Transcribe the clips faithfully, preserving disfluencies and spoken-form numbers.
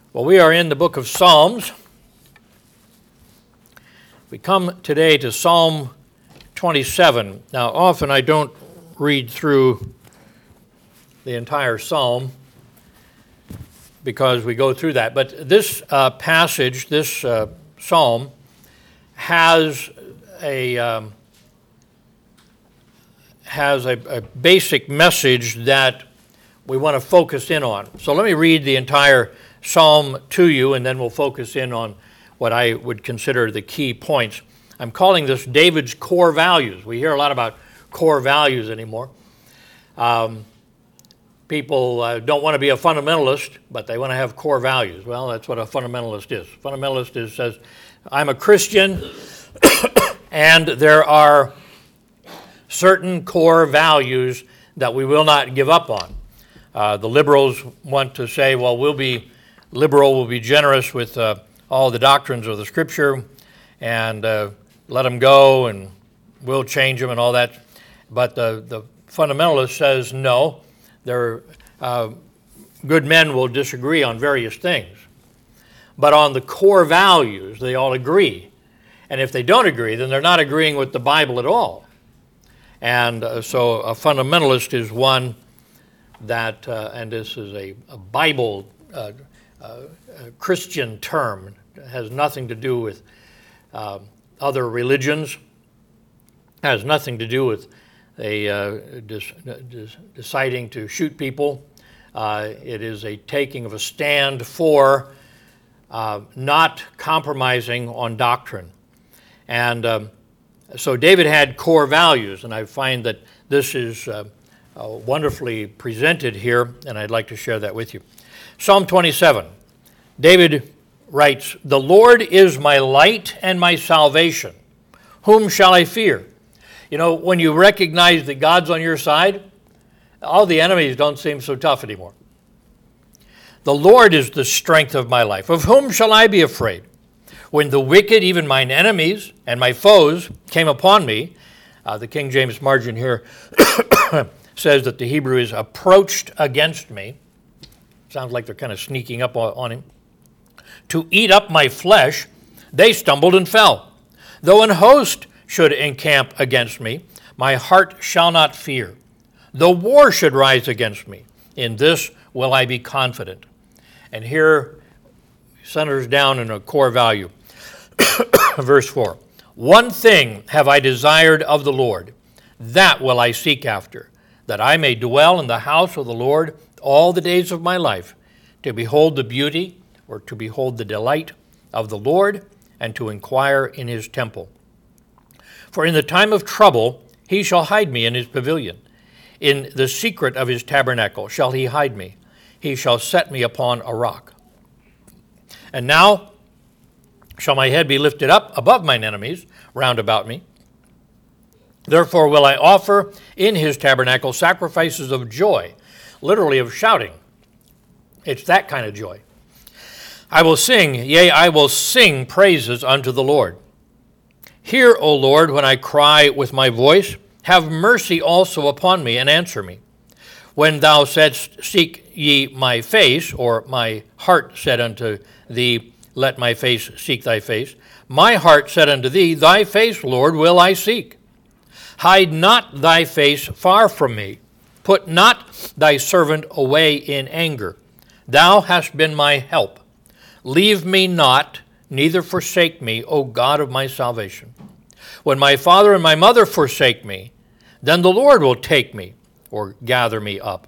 Well, we are in the book of Psalms. We come today to Psalm twenty-seven. Now, often I don't read through the entire psalm because we go through that. But this uh, passage, this uh, psalm, has a um, has a, a basic message that we want to focus in on. So let me read the entire psalm to you, and then we'll focus in on what I would consider the key points. I'm calling this David's core values. We hear a lot about core values anymore. Um, people uh, don't want to be a fundamentalist, but they want to have core values. Well, that's what a fundamentalist is. Fundamentalist is says, I'm a Christian, and there are certain core values that we will not give up on. Uh, the liberals want to say, well, we'll be liberal, we'll be generous with uh, all the doctrines of the Scripture, and uh, let them go, and we'll change them and all that. But the, the fundamentalist says, no, there, uh, good men will disagree on various things. But on the core values, they all agree. And if they don't agree, then they're not agreeing with the Bible at all. And uh, so a fundamentalist is one that, uh, and this is a, a Bible uh, uh, a Christian term, it has nothing to do with uh, other religions, has nothing to do with a uh, dis- dis- deciding to shoot people. Uh, it is a taking of a stand for uh, not compromising on doctrine. And um, so David had core values, and I find that this is uh, uh, wonderfully presented here, and I'd like to share that with you. Psalm twenty-seven, David writes, "The Lord is my light and my salvation. Whom shall I fear?" You know, when you recognize that God's on your side, all the enemies don't seem so tough anymore. The Lord is the strength of my life. Of whom shall I be afraid? When the wicked, even mine enemies and my foes, came upon me, uh, the King James margin here says that the Hebrew is approached against me. Sounds like they're kind of sneaking up on him. To eat up my flesh, they stumbled and fell. Though an host should encamp against me, my heart shall not fear. Though war should rise against me, in this will I be confident. And here centers down in a core value. Verse four, one thing have I desired of the Lord, that will I seek after, that I may dwell in the house of the Lord all the days of my life, to behold the beauty, or to behold the delight of the Lord, and to inquire in his temple. For in the time of trouble he shall hide me in his pavilion. In the secret of his tabernacle shall he hide me. He shall set me upon a rock. And now shall my head be lifted up above mine enemies round about me. Therefore will I offer in his tabernacle sacrifices of joy, literally of shouting. It's that kind of joy. I will sing, yea, I will sing praises unto the Lord. Hear, O Lord, when I cry with my voice. Have mercy also upon me, and answer me. When thou saidst, seek ye my face, or my heart said unto thee, let my face seek thy face, my heart said unto thee, thy face, Lord, will I seek. Hide not thy face far from me. Put not thy servant away in anger. Thou hast been my help. Leave me not, neither forsake me, O God of my salvation. When my father and my mother forsake me, then the Lord will take me, or gather me up.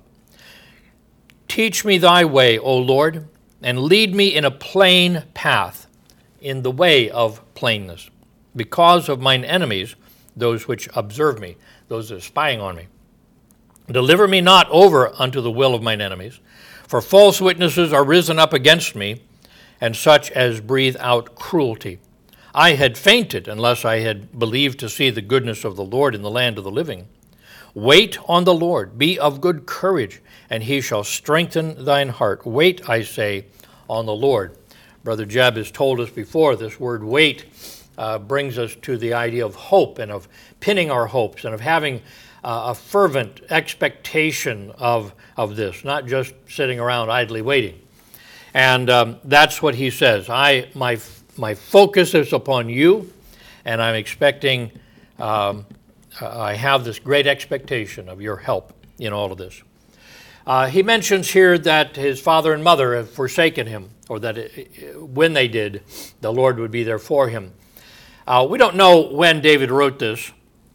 Teach me thy way, O Lord, and lead me in a plain path, in the way of plainness, because of mine enemies, those which observe me, those that are spying on me. Deliver me not over unto the will of mine enemies, for false witnesses are risen up against me, and such as breathe out cruelty. I had fainted unless I had believed to see the goodness of the Lord in the land of the living. Wait on the Lord, be of good courage, and he shall strengthen thine heart. Wait, I say, on the Lord. Brother Jeb has told us before, this word wait uh, brings us to the idea of hope and of pinning our hopes and of having uh, a fervent expectation of, of this, not just sitting around idly waiting. And um, that's what he says. I my my focus is upon you, and I'm expecting, um, I have this great expectation of your help in all of this. Uh, he mentions here that his father and mother have forsaken him, or that it, when they did, the Lord would be there for him. Uh, we don't know when David wrote this.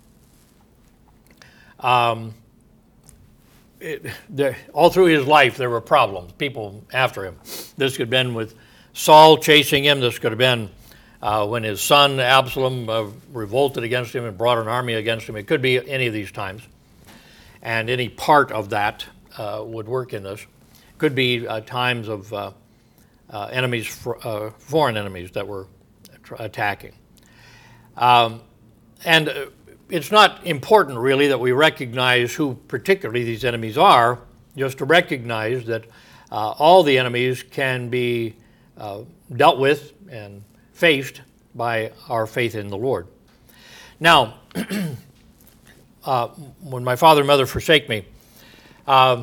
Um, it, there, all through his life, there were problems, people after him. This could have been with Saul chasing him. This could have been uh, when his son Absalom uh, revolted against him and brought an army against him. It could be any of these times. And any part of that uh, would work in this. Could be uh, times of uh, uh, enemies, for, uh, foreign enemies that were attacking. Um, and uh, it's not important, really, that we recognize who particularly these enemies are, just to recognize that uh, all the enemies can be uh, dealt with and faced by our faith in the Lord. Now, uh, when my father and mother forsake me, uh,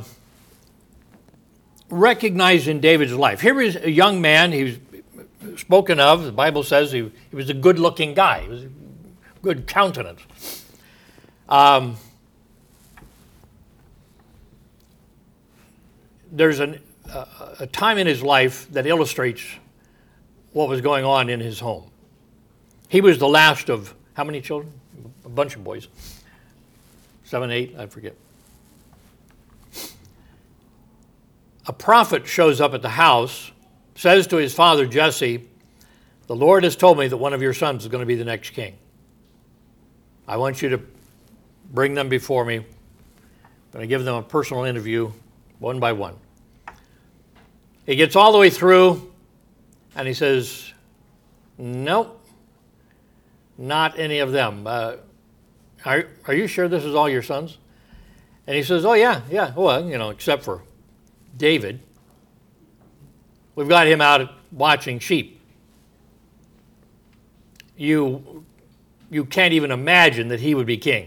recognize in David's life, here is a young man, he was spoken of, the Bible says he, he was a good-looking guy, he was a good countenance. Um, there's an, uh, a time in his life that illustrates what was going on in his home. He was the last of how many children? A bunch of boys. Seven, eight, I forget. A prophet shows up at the house, says to his father Jesse, "The Lord has told me that one of your sons is going to be the next king. I want you to bring them before me. I'm going to give them a personal interview, one by one." He gets all the way through, and he says, "Nope, not any of them. Uh, are, are you sure this is all your sons?" And he says, "Oh, yeah, yeah, well, you know, except for David. We've got him out watching sheep. You, you can't even imagine that he would be king."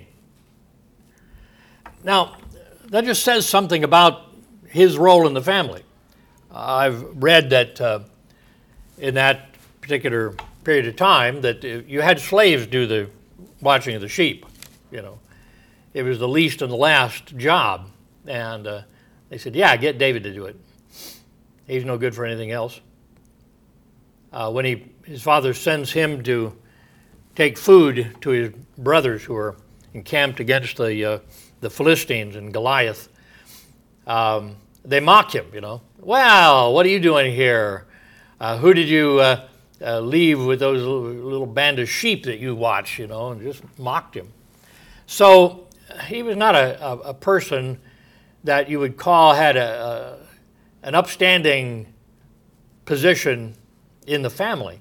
Now, that just says something about his role in the family. I've read that uh, in that particular period of time that you had slaves do the watching of the sheep. You know, it was the least and the last job, and uh, they said, "Yeah, get David to do it. He's no good for anything else." Uh, when he his father sends him to take food to his brothers who are encamped against the uh, the Philistines and Goliath, um, they mock him, you know. "Well, what are you doing here? Uh, who did you uh, uh, leave with those little, little band of sheep that you watch?" You know, and just mocked him. So he was not a, a, a person that you would call had a, a an upstanding position in the family.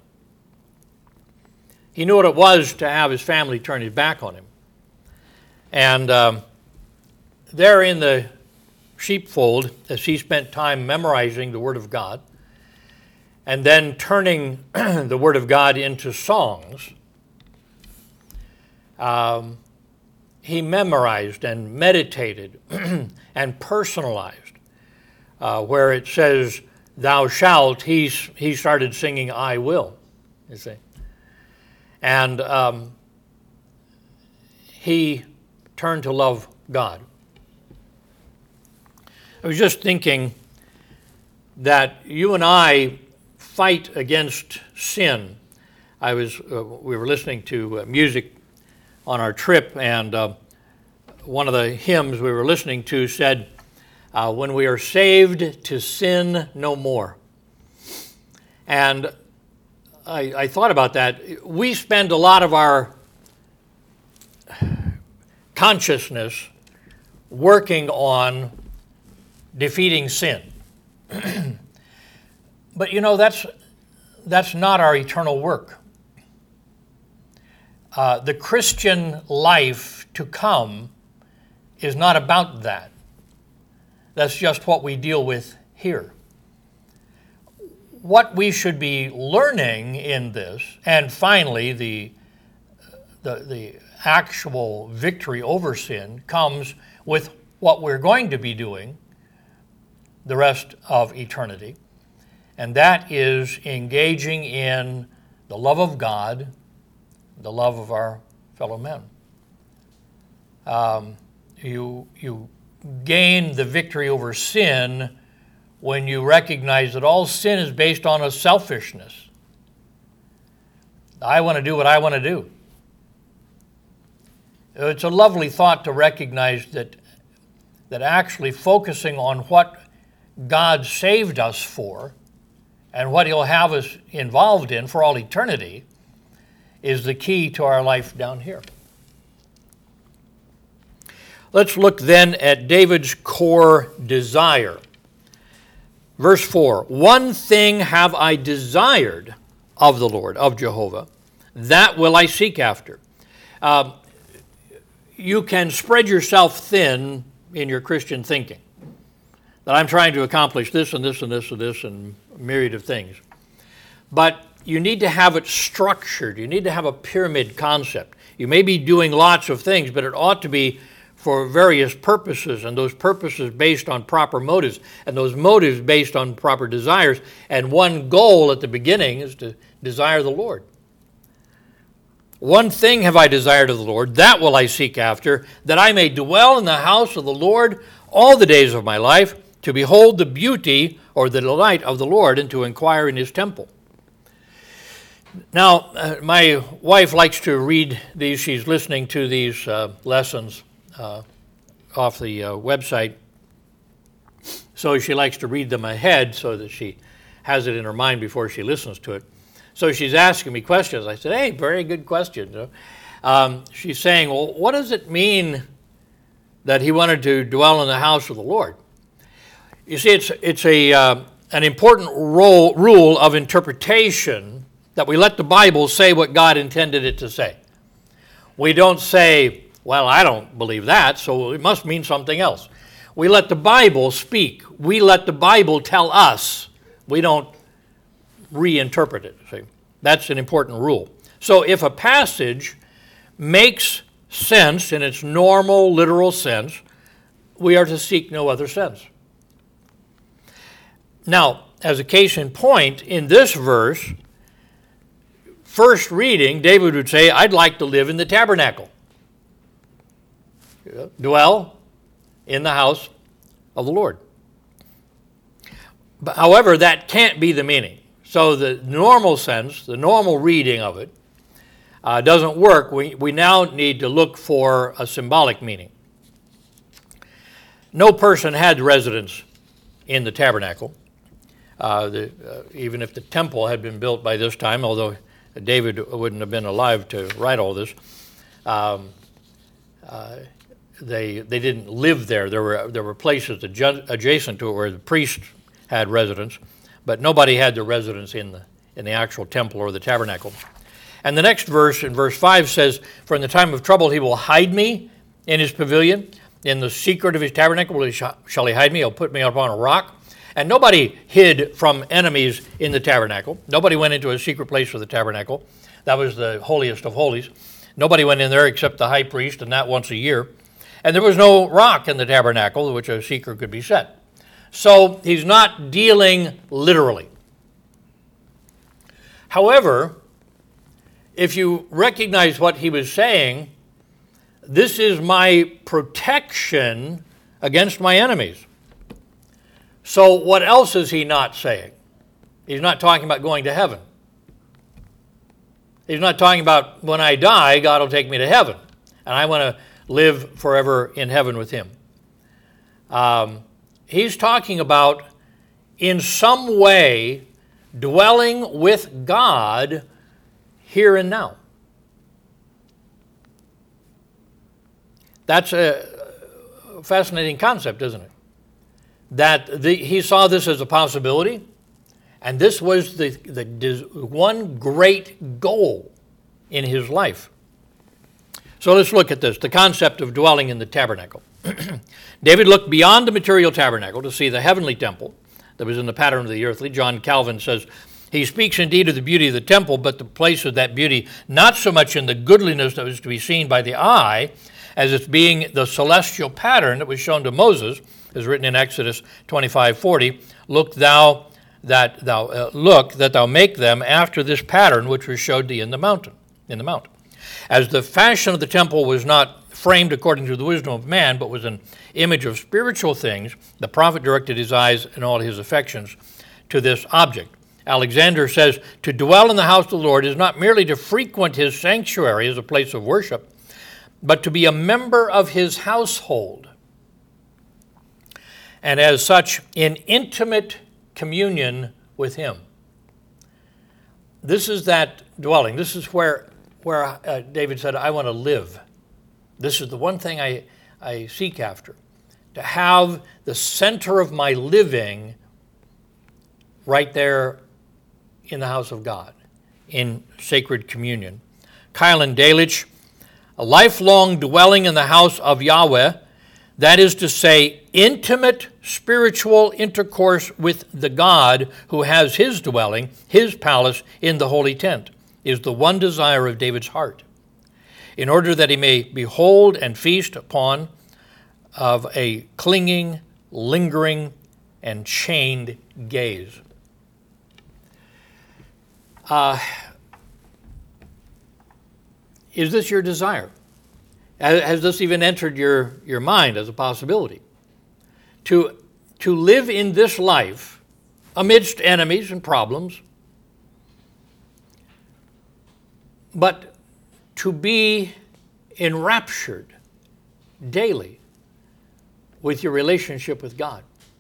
He knew what it was to have his family turn his back on him. And um, there in the sheepfold, as he spent time memorizing the Word of God, and then turning the Word of God into songs, um, he memorized and meditated and personalized. Uh, where it says, "Thou shalt," he, he started singing, "I will," you see. And um, he turned to love God. I was just thinking that you and I fight against sin. I was, uh, we were listening to uh, music on our trip, and uh, one of the hymns we were listening to said, uh, "When we are saved, to sin no more." And I, I thought about that. We spend a lot of our consciousness working on defeating sin. But you know, that's that's not our eternal work. Uh, the Christian life to come is not about that. That's just what we deal with here. What we should be learning in this, and finally the, the, the actual victory over sin, comes with what we're going to be doing the rest of eternity, and that is engaging in the love of God, the love of our fellow men. Um, you, you gain the victory over sin when you recognize that all sin is based on a selfishness. I want to do what I want to do. It's a lovely thought to recognize that, that actually focusing on what God saved us for and what He'll have us involved in for all eternity is the key to our life down here. Let's look then at David's core desire. Verse four, one thing have I desired of the Lord, of Jehovah, that will I seek after. Uh, you can spread yourself thin in your Christian thinking, that I'm trying to accomplish this and this and this and this and a myriad of things. But you need to have it structured. You need to have a pyramid concept. You may be doing lots of things, but it ought to be for various purposes, and those purposes based on proper motives, and those motives based on proper desires. And one goal at the beginning is to desire the Lord. One thing have I desired of the Lord, that will I seek after, that I may dwell in the house of the Lord all the days of my life, to behold the beauty or the delight of the Lord, and to inquire in His temple. Now, uh, my wife likes to read these. She's listening to these uh, lessons uh, off the uh, website. So she likes to read them ahead so that she has it in her mind before she listens to it. So she's asking me questions. I said, hey, very good question. Um, she's saying, well, what does it mean that he wanted to dwell in the house of the Lord? You see, it's, it's a, uh, an important role, rule of interpretation that we let the Bible say what God intended it to say. We don't say, well, I don't believe that, so it must mean something else. We let the Bible speak. We let the Bible tell us. We don't reinterpret it. See? That's an important rule. So if a passage makes sense in its normal, literal sense, we are to seek no other sense. Now, as a case in point, in this verse, first reading, David would say, I'd like to live in the tabernacle. Dwell in the house of the Lord. But, however, that can't be the meaning. So the normal sense, the normal reading of it, uh, doesn't work. We, we now need to look for a symbolic meaning. No person had residence in the tabernacle, uh, the, uh, even if the temple had been built by this time, although David wouldn't have been alive to write all this. Um, uh, they they didn't live there. There were there were places adjacent to it where the priest had residence, but nobody had their residence in the in the actual temple or the tabernacle. And the next verse, in verse five, says, "For in the time of trouble he will hide me in his pavilion. In the secret of his tabernacle shall he hide me. He'll put me upon a rock." And nobody hid from enemies in the tabernacle. Nobody went into a secret place of the tabernacle. That was the holiest of holies. Nobody went in there except the high priest, and that once a year. And there was no rock in the tabernacle which a seeker could be set. So he's not dealing literally. However, if you recognize what he was saying, this is my protection against my enemies. So what else is he not saying? He's not talking about going to heaven. He's not talking about when I die, God will take me to heaven, and I want to live forever in heaven with him. Um, he's talking about, in some way, dwelling with God here and now. That's a fascinating concept, isn't it? That the, he saw this as a possibility, and this was the, the one great goal in his life. So let's look at this, the concept of dwelling in the tabernacle. David looked beyond the material tabernacle to see the heavenly temple that was in the pattern of the earthly. John Calvin says, he speaks indeed of the beauty of the temple, but the place of that beauty not so much in the goodliness that was to be seen by the eye, as it's being the celestial pattern that was shown to Moses, as written in Exodus twenty-five forty, "Look thou that thou uh, look that thou make them after this pattern which was showed thee in the mountain, in the mount. As the fashion of the temple was not framed according to the wisdom of man, but was an image of spiritual things, the prophet directed his eyes and all his affections to this object. Alexander says, to dwell in the house of the Lord is not merely to frequent his sanctuary as a place of worship, but to be a member of his household, and as such in intimate communion with him. This is that dwelling. This is where, where uh, David said, I want to live. This is the one thing I, I seek after, to have the center of my living right there in the house of God, in sacred communion. Kylan Delitzsch, a lifelong dwelling in the house of Yahweh, that is to say, intimate spiritual intercourse with the God who has his dwelling, his palace in the holy tent, is the one desire of David's heart, in order that he may behold and feast upon of a clinging, lingering, and chained gaze. Uh, is this your desire? Has this even entered your, your mind as a possibility? To, to live in this life amidst enemies and problems, but to be enraptured daily with your relationship with God.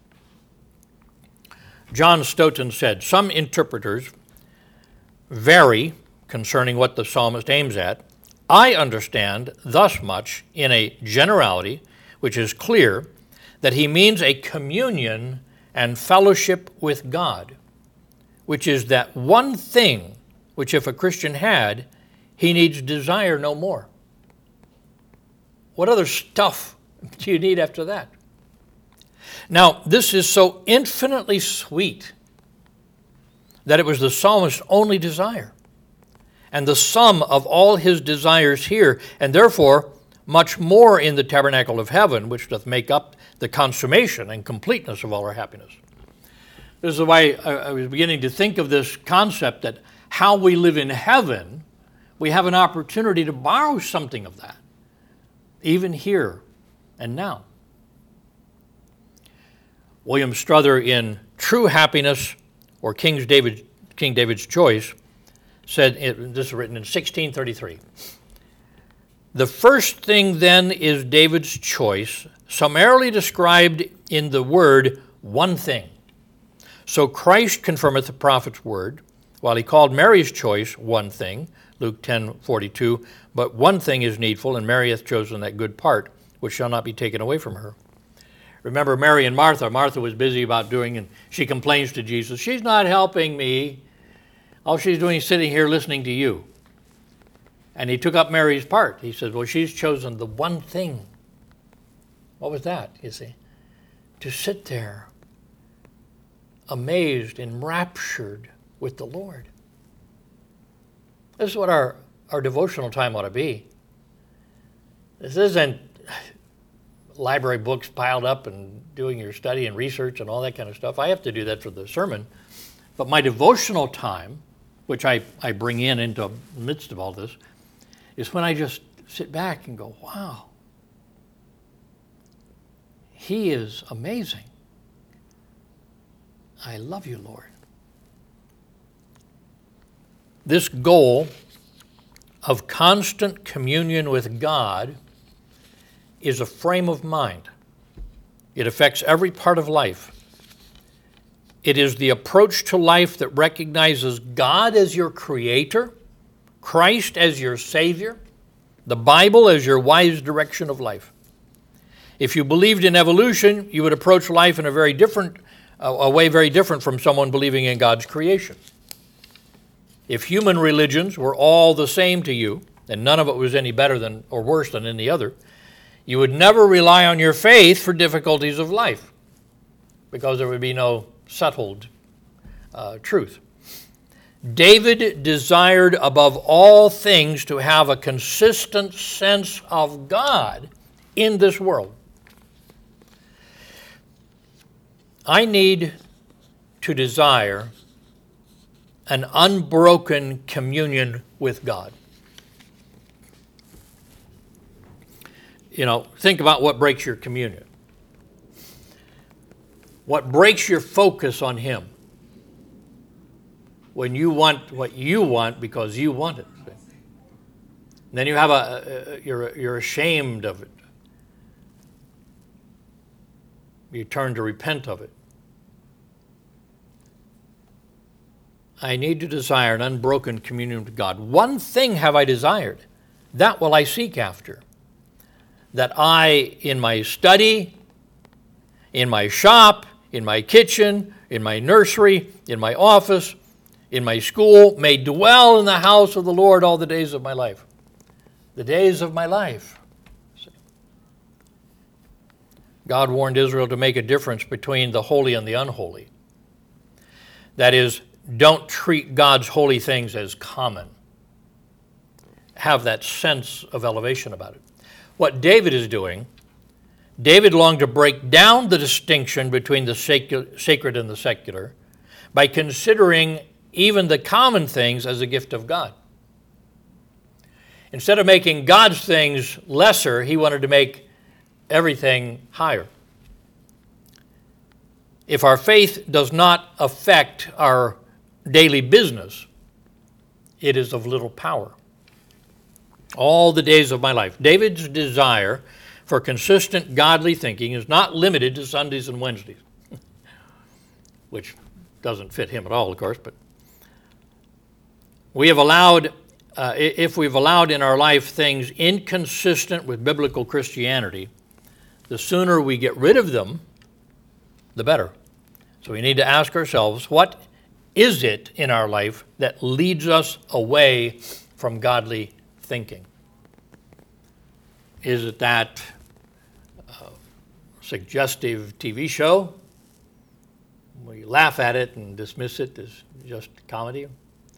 John Stoughton said, some interpreters vary concerning what the psalmist aims at. I understand thus much in a generality, which is clear, that he means a communion and fellowship with God, which is that one thing which if a Christian had, he needs desire no more. What other stuff do you need after that? Now, this is so infinitely sweet that it was the psalmist's only desire, and the sum of all his desires here, and therefore much more in the tabernacle of heaven, which doth make up the consummation and completeness of all our happiness. This is why I was beginning to think of this concept that how we live in heaven, we have an opportunity to borrow something of that, even here and now. William Strother, in True Happiness, or King David, King David's Choice, said, it, this is written in sixteen thirty-three, the first thing then is David's choice, summarily described in the word one thing. So Christ confirmeth the prophet's word, while he called Mary's choice one thing, Luke ten forty-two, but one thing is needful, and Mary hath chosen that good part, which shall not be taken away from her. Remember Mary and Martha. Martha was busy about doing, and she complains to Jesus, she's not helping me. All she's doing is sitting here listening to you. And he took up Mary's part. He said, well, she's chosen the one thing. What was that, you see? To sit there, amazed, enraptured with the Lord. This is what our, our devotional time ought to be. This isn't library books piled up and doing your study and research and all that kind of stuff. I have to do that for the sermon. But my devotional time, which I, I bring in into the midst of all this, is when I just sit back and go, wow, he is amazing. I love you, Lord. This goal of constant communion with God is a frame of mind. It affects every part of life. It is the approach to life that recognizes God as your creator, Christ as your Savior, the Bible as your wise direction of life. If you believed in evolution, you would approach life in a very different, uh, a way very different from someone believing in God's creation. If human religions were all the same to you, and none of it was any better than or worse than any other, you would never rely on your faith for difficulties of life, because there would be no settled uh, truth. David desired above all things to have a consistent sense of God in this world. I need to desire an unbroken communion with God. You know, think about what breaks your communion. What breaks your focus on Him? When you want what you want because you want it. And then you have a, you're, you're ashamed of it. You turn to repent of it. I need to desire an unbroken communion with God. One thing have I desired, that will I seek after. That I, in my study, in my shop, in my kitchen, in my nursery, in my office, in my school, may dwell in the house of the Lord all the days of my life. The days of my life. God warned Israel to make a difference between the holy and the unholy. That is, don't treat God's holy things as common. Have that sense of elevation about it. What David is doing, David longed to break down the distinction between the sacred and the secular by considering even the common things as a gift of God. Instead of making God's things lesser, he wanted to make everything higher. If our faith does not affect our daily business, it is of little power. All the days of my life. David's desire for consistent godly thinking is not limited to Sundays and Wednesdays, which doesn't fit him at all, of course, but we have allowed, uh, if we've allowed in our life things inconsistent with biblical Christianity, the sooner we get rid of them, the better. So we need to ask ourselves, what is it in our life that leads us away from godly thinking? Is it that uh, suggestive T V show? We laugh at it and dismiss it as just comedy.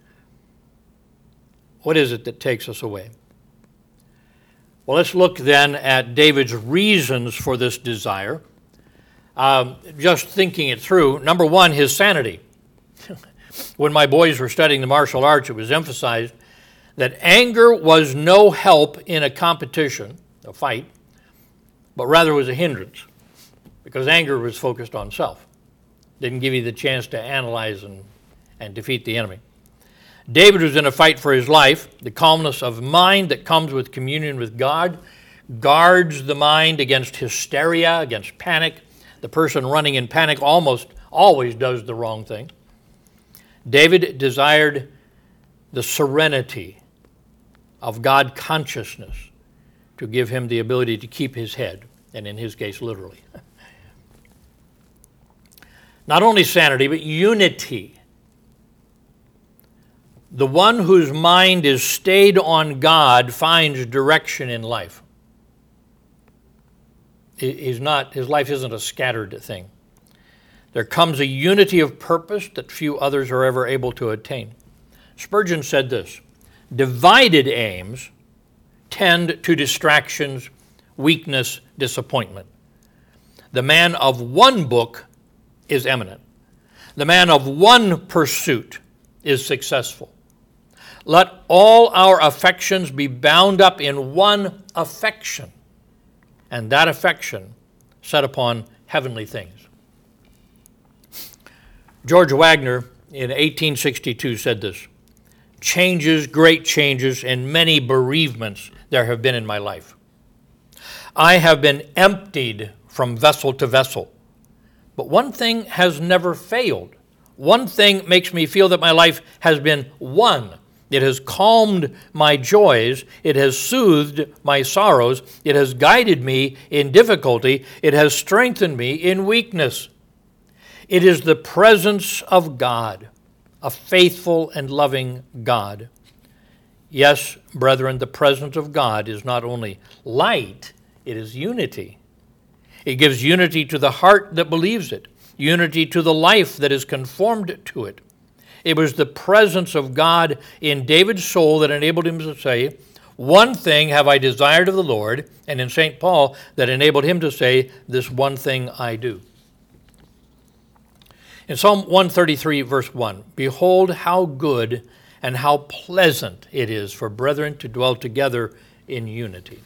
What is it that takes us away? Well, let's look then at David's reasons for this desire. Um, just thinking it through, number one, his sanity. When my boys were studying the martial arts, it was emphasized that anger was no help in a competition, a fight, but rather was a hindrance, because anger was focused on self. Didn't give you the chance to analyze and, and defeat the enemy. David was in a fight for his life. The calmness of mind that comes with communion with God guards the mind against hysteria, against panic. The person running in panic almost always does the wrong thing. David desired the serenity of God consciousness to give him the ability to keep his head, and in his case, literally. Not only sanity, but unity. The one whose mind is stayed on God finds direction in life. He's not, his life isn't a scattered thing. There comes a unity of purpose that few others are ever able to attain. Spurgeon said this, divided aims tend to distractions, weakness, disappointment. The man of one book is eminent. The man of one pursuit is successful. Let all our affections be bound up in one affection, and that affection set upon heavenly things. George Wagner in eighteen sixty-two said this, changes, great changes, and many bereavements there have been in my life. I have been emptied from vessel to vessel, but one thing has never failed. One thing makes me feel that my life has been won. It has calmed my joys. It has soothed my sorrows. It has guided me in difficulty. It has strengthened me in weakness. It is the presence of God, a faithful and loving God. Yes, brethren, the presence of God is not only light, it is unity. It gives unity to the heart that believes it, unity to the life that is conformed to it. It was the presence of God in David's soul that enabled him to say, one thing have I desired of the Lord, and in Saint Paul that enabled him to say, this one thing I do. In Psalm one thirty-three, verse one, behold how good and how pleasant it is for brethren to dwell together in unity.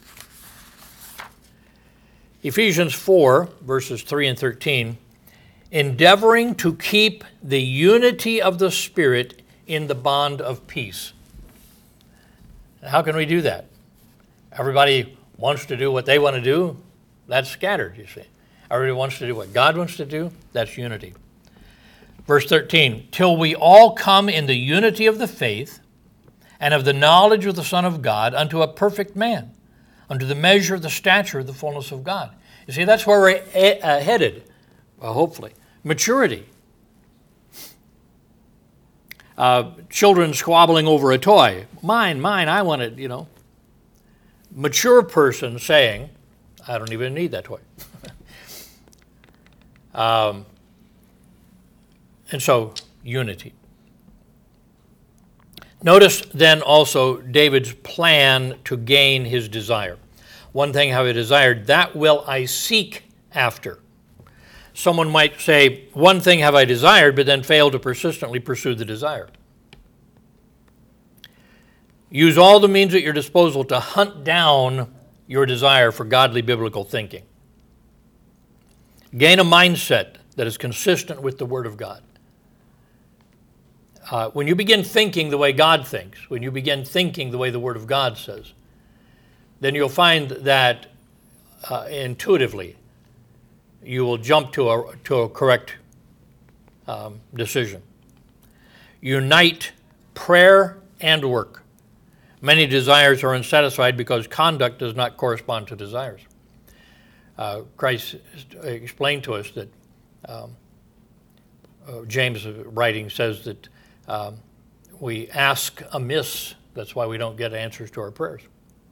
Ephesians four, verses three and thirteen, endeavoring to keep the unity of the Spirit in the bond of peace. How can we do that? Everybody wants to do what they want to do. That's scattered, you see. Everybody wants to do what God wants to do. That's unity. Verse thirteen, till we all come in the unity of the faith and of the knowledge of the Son of God unto a perfect man, unto the measure of the stature of the fullness of God. You see, that's where we're a- uh, headed, well, hopefully. Maturity. Uh, children squabbling over a toy. Mine, mine, I want it, you know. Mature person saying, I don't even need that toy. um, and so, unity. Notice then also David's plan to gain his desire. One thing have I desired, that will I seek after. Someone might say, one thing have I desired, but then fail to persistently pursue the desire. Use all the means at your disposal to hunt down your desire for godly biblical thinking. Gain a mindset that is consistent with the Word of God. Uh, when you begin thinking the way God thinks, when you begin thinking the way the Word of God says, then you'll find that uh, intuitively you will jump to a, to a correct um, decision. Unite prayer and work. Many desires are unsatisfied because conduct does not correspond to desires. Uh, Christ explained to us that um, uh, James' writing says that um, we ask amiss. That's why we don't get answers to our prayers.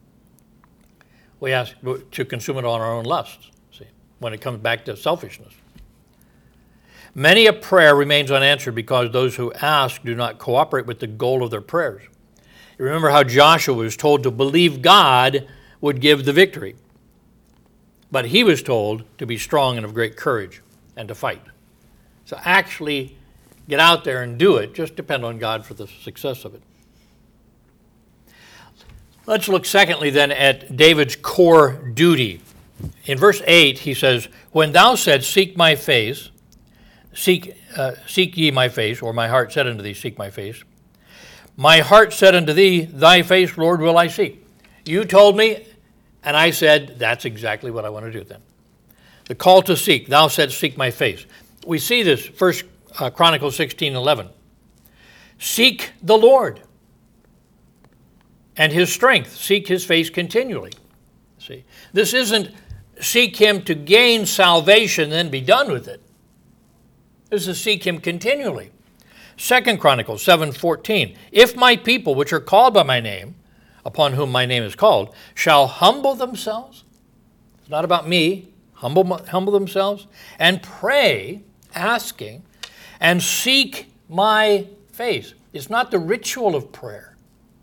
We ask to consume it on our own lusts, see, when it comes back to selfishness. Many a prayer remains unanswered because those who ask do not cooperate with the goal of their prayers. You remember how Joshua was told to believe God would give the victory. But he was told to be strong and of great courage and to fight. So actually get out there and do it. Just depend on God for the success of it. Let's look secondly then at David's core duty. In verse eight he says, when thou said, seek my face, seek, uh, seek ye my face, or my heart said unto thee, seek my face. My heart said unto thee, thy face, Lord, will I seek. You told me, and I said, that's exactly what I want to do then. The call to seek, thou said, seek my face. We see this, First uh, Chronicles sixteen eleven. Seek the Lord and his strength. Seek his face continually. See, this isn't seek him to gain salvation, then be done with it. This is seek him continually. Second Chronicles seven fourteen. If my people, which are called by my name, upon whom my name is called, shall humble themselves. It's not about me. Humble, humble themselves and pray, asking, and seek my face. It's not the ritual of prayer.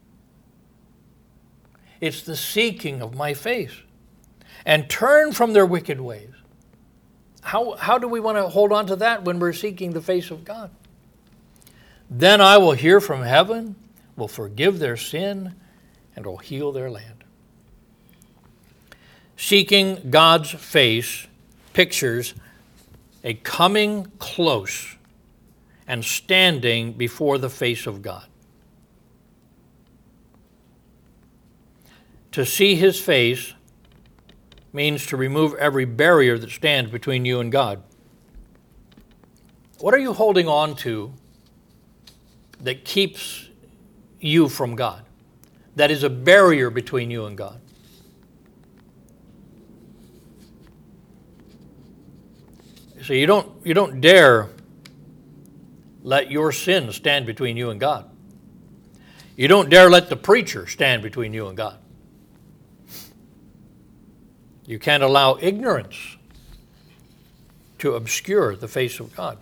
It's the seeking of my face. And turn from their wicked ways. How, how do we want to hold on to that when we're seeking the face of God? Then I will hear from heaven, will forgive their sin, and will heal their land. Seeking God's face pictures a coming close and standing before the face of God. To see his face means to remove every barrier that stands between you and God. What are you holding on to that keeps you from God? That is a barrier between you and God. So you don't, you don't dare let your sin stand between you and God. You don't dare let the preacher stand between you and God. You can't allow ignorance to obscure the face of God.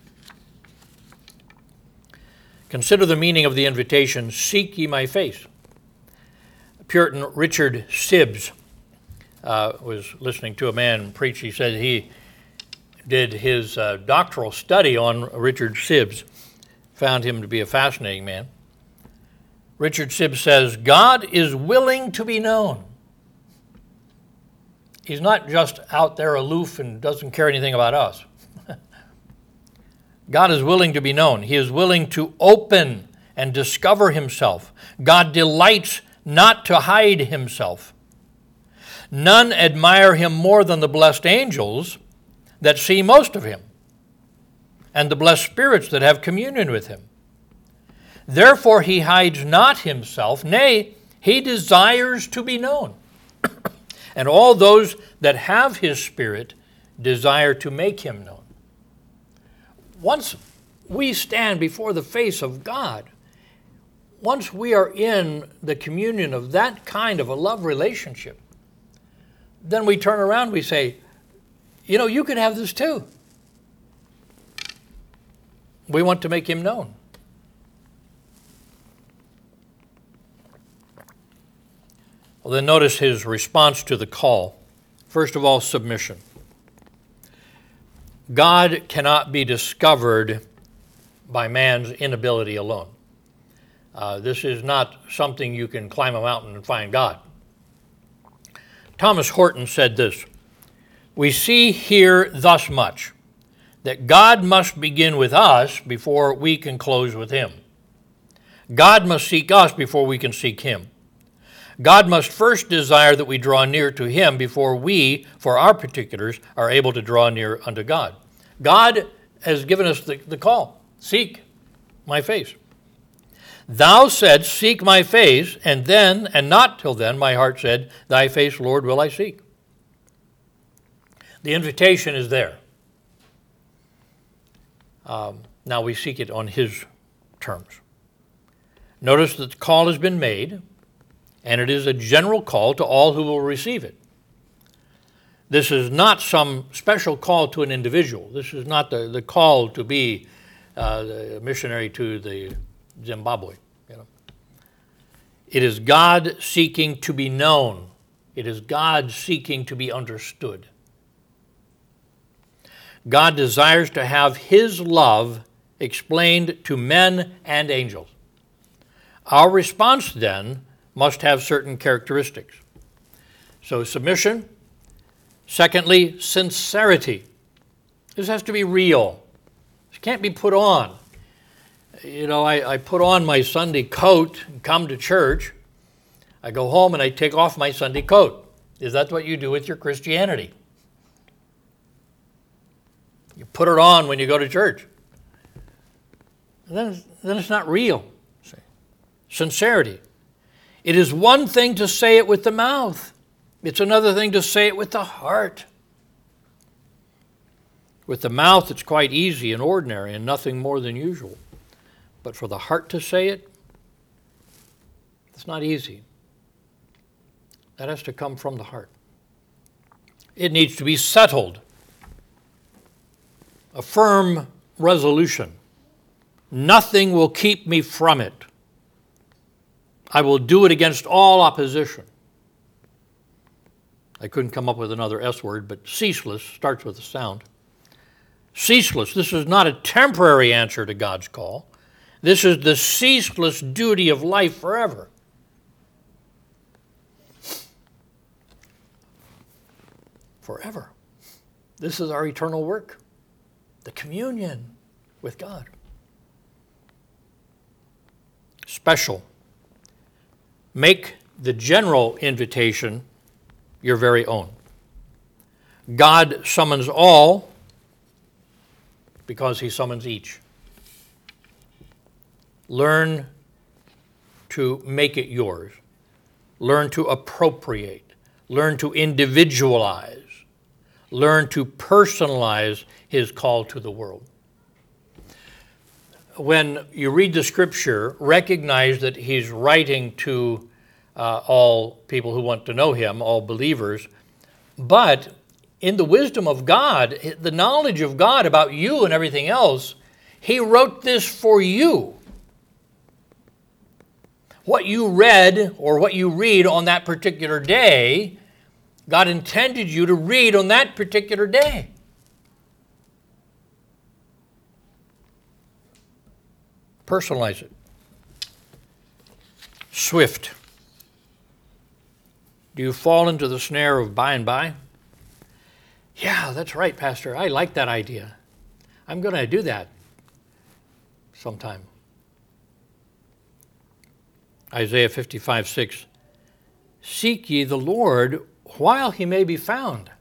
Consider the meaning of the invitation, seek ye my face. Puritan Richard Sibbes uh, was listening to a man preach. He said he did his uh, doctoral study on Richard Sibbes. Found him to be a fascinating man. Richard Sibbes says, God is willing to be known. He's not just out there aloof and doesn't care anything about us. God is willing to be known. He is willing to open and discover himself. God delights not to hide himself. None admire him more than the blessed angels that see most of him, and the blessed spirits that have communion with him. Therefore he hides not himself, nay, he desires to be known. And all those that have his Spirit desire to make him known. Once we stand before the face of God, once we are in the communion of that kind of a love relationship, then we turn around, we say, you know, you can have this too. We want to make him known. Well, then notice his response to the call. First of all, submission. God cannot be discovered by man's inability alone. Uh, this is not something you can climb a mountain and find God. Thomas Horton said this, "We see here thus much, that God must begin with us before we can close with him. God must seek us before we can seek him. God must first desire that we draw near to him before we, for our particulars, are able to draw near unto God." God has given us the, the call, seek my face. Thou saidst, seek my face, and then, and not till then, my heart said, thy face, Lord, will I seek. The invitation is there. Um, now we seek it on his terms. Notice that the call has been made, and it is a general call to all who will receive it. This is not some special call to an individual. This is not the, the call to be uh, the missionary to the Zimbabwe. You know. It is God seeking to be known. It is God seeking to be understood. God desires to have his love explained to men and angels. Our response then must have certain characteristics. So submission. Secondly, sincerity. This has to be real. This can't be put on. You know, I, I put on my Sunday coat and come to church. I go home and I take off my Sunday coat. Is that what you do with your Christianity? You put it on when you go to church. And then, then it's not real. See? Sincerity. It is one thing to say it with the mouth. It's another thing to say it with the heart. With the mouth, it's quite easy and ordinary and nothing more than usual. But for the heart to say it, it's not easy. That has to come from the heart. It needs to be settled. A firm resolution. Nothing will keep me from it. I will do it against all opposition. I couldn't come up with another S word, but ceaseless starts with a sound. Ceaseless. This is not a temporary answer to God's call. This is the ceaseless duty of life forever. Forever. This is our eternal work. The communion with God. Special. Make the general invitation your very own. God summons all because he summons each. Learn to make it yours. Learn to appropriate. Learn to individualize. Learn to personalize his call to the world. When you read the scripture, recognize that he's writing to uh, all people who want to know him, all believers. But in the wisdom of God, the knowledge of God about you and everything else, he wrote this for you. What you read or what you read on that particular day, God intended you to read on that particular day. Personalize it. Swift. Do you fall into the snare of by and by? Yeah, that's right, Pastor. I like that idea. I'm going to do that sometime. Isaiah fifty-five six. Seek ye the Lord while he may be found.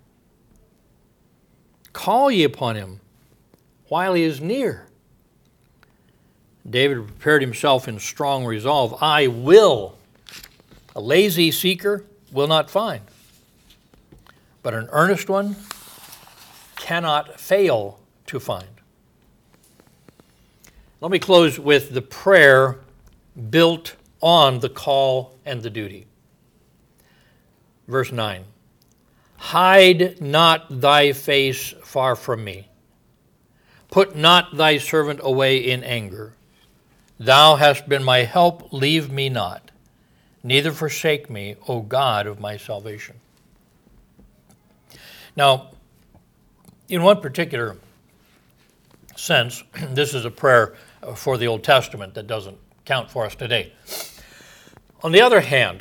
Call ye upon him while he is near. David prepared himself in strong resolve. I will. A lazy seeker will not find, but an earnest one cannot fail to find. Let me close with the prayer built on the call and the duty. Verse nine. Hide not thy face far from me. Put not thy servant away in anger. Thou hast been my help, leave me not. Neither forsake me, O God of my salvation. Now, in one particular sense, this is a prayer for the Old Testament that doesn't count for us today. On the other hand,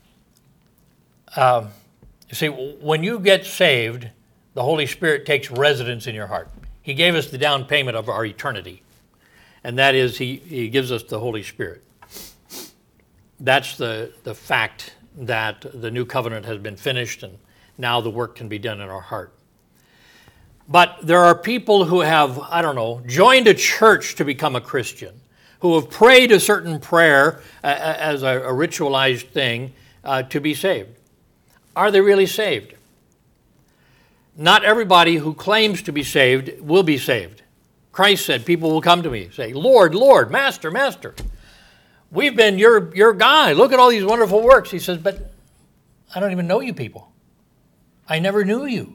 uh, you see, when you get saved, the Holy Spirit takes residence in your heart. He gave us the down payment of our eternity, and that is he, he gives us the Holy Spirit. That's the, the fact that the new covenant has been finished, and now the work can be done in our heart. But there are people who have, I don't know, joined a church to become a Christian, who have prayed a certain prayer uh, as a, a ritualized thing uh, to be saved. Are they really saved? Not everybody who claims to be saved will be saved. Christ said, people will come to me, say, Lord, Lord, Master, Master, we've been your, your guy. Look at all these wonderful works. He says, but I don't even know you people. I never knew you.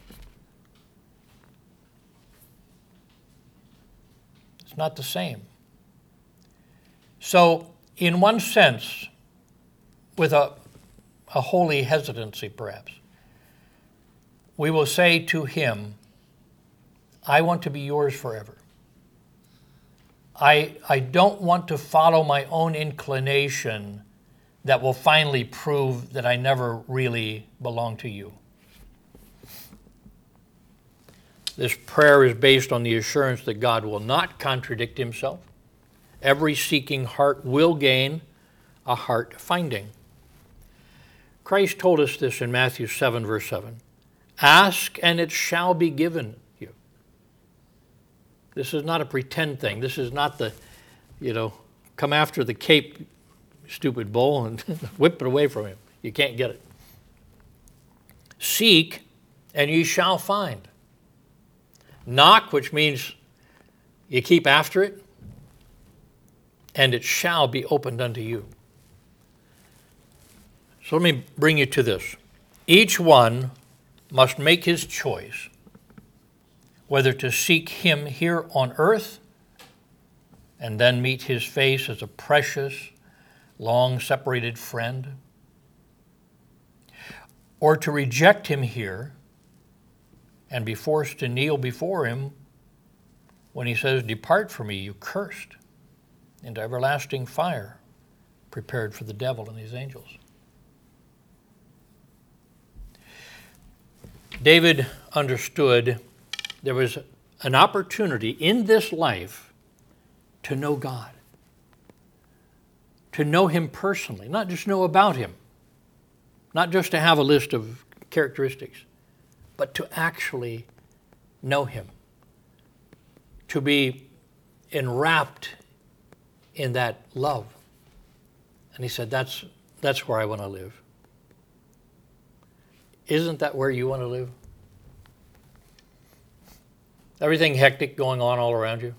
It's not the same. So, in one sense, with a, a holy hesitancy perhaps, we will say to him, I want to be yours forever. I, I don't want to follow my own inclination that will finally prove that I never really belong to you. This prayer is based on the assurance that God will not contradict himself. Every seeking heart will gain a heart finding. Christ told us this in Matthew seven, verse seven. Ask and it shall be given you. This is not a pretend thing. This is not the, you know, come after the cape, stupid bull, and whip it away from him. You can't get it. Seek and ye shall find. Knock, which means you keep after it, and it shall be opened unto you. So let me bring you to this. Each one must make his choice whether to seek him here on earth and then meet his face as a precious, long-separated friend, or to reject him here and be forced to kneel before him when he says, depart from me, you cursed, into everlasting fire prepared for the devil and his angels. David understood there was an opportunity in this life to know God, to know him personally, not just know about him, not just to have a list of characteristics, but to actually know him, to be enwrapped in that love. And he said, that's, that's where I want to live. Isn't that where you want to live? Everything hectic going on all around you,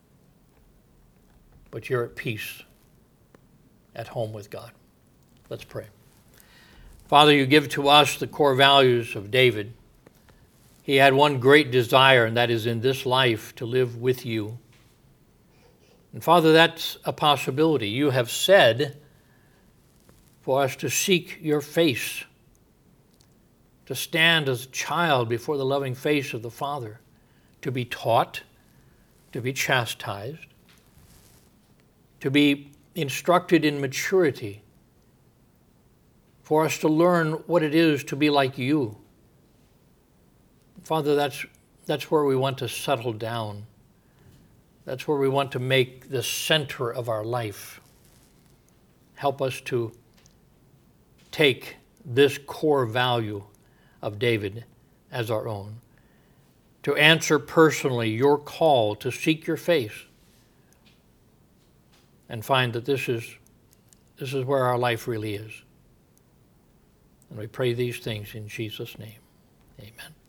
but you're at peace at home with God. Let's pray. Father, you give to us the core values of David. He had one great desire, and that is in this life to live with you. And Father, that's a possibility. You have said for us to seek your face, to stand as a child before the loving face of the Father, to be taught, to be chastised, to be instructed in maturity, for us to learn what it is to be like you. Father, that's, that's where we want to settle down. That's where we want to make the center of our life. Help us to take this core value of David as our own, to answer personally your call to seek your face and find that this is, this is where our life really is. And we pray these things in Jesus' name. Amen.